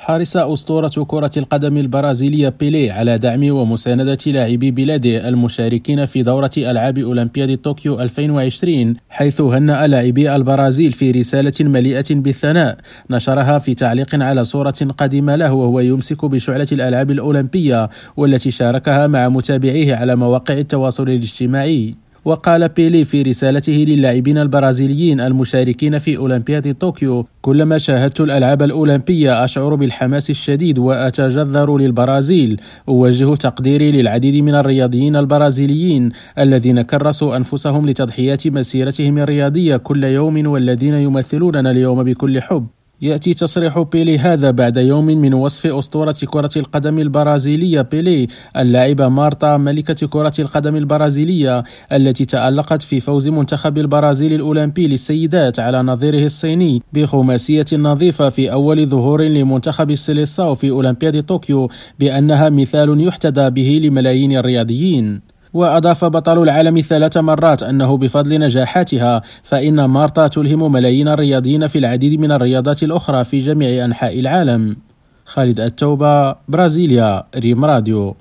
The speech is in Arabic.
حرص أسطورة كرة القدم البرازيلية بيليه على دعم ومساندة لاعبي بلاده المشاركين في دورة ألعاب أولمبياد طوكيو 2020، حيث هنأ لاعبي البرازيل في رسالة مليئة بالثناء نشرها في تعليق على صورة قديمة له وهو يمسك بشعلة الألعاب الأولمبية والتي شاركها مع متابعيه على مواقع التواصل الاجتماعي. وقال بيليه في رسالته للاعبين البرازيليين المشاركين في أولمبياد طوكيو: كلما شاهدت الألعاب الأولمبية أشعر بالحماس الشديد وأتجذر للبرازيل. أوجه تقديري للعديد من الرياضيين البرازيليين الذين كرسوا أنفسهم لتضحيات مسيرتهم الرياضية كل يوم والذين يمثلوننا اليوم بكل حب. يأتي تصريح بيليه هذا بعد يوم من وصف أسطورة كرة القدم البرازيلية بيليه اللاعبة مارتا ملكة كرة القدم البرازيلية التي تألقت في فوز منتخب البرازيل الأولمبي للسيدات على نظيره الصيني بخماسية نظيفة في أول ظهور لمنتخب السيليساو في أولمبياد طوكيو بأنها مثال يحتذى به لملايين الرياضيين. وأضاف بطل العالم 3 مرات أنه بفضل نجاحاتها فإن مارتا تلهم ملايين الرياضيين في العديد من الرياضات الأخرى في جميع أنحاء العالم. خالد التوبة، برازيليا، ريم راديو.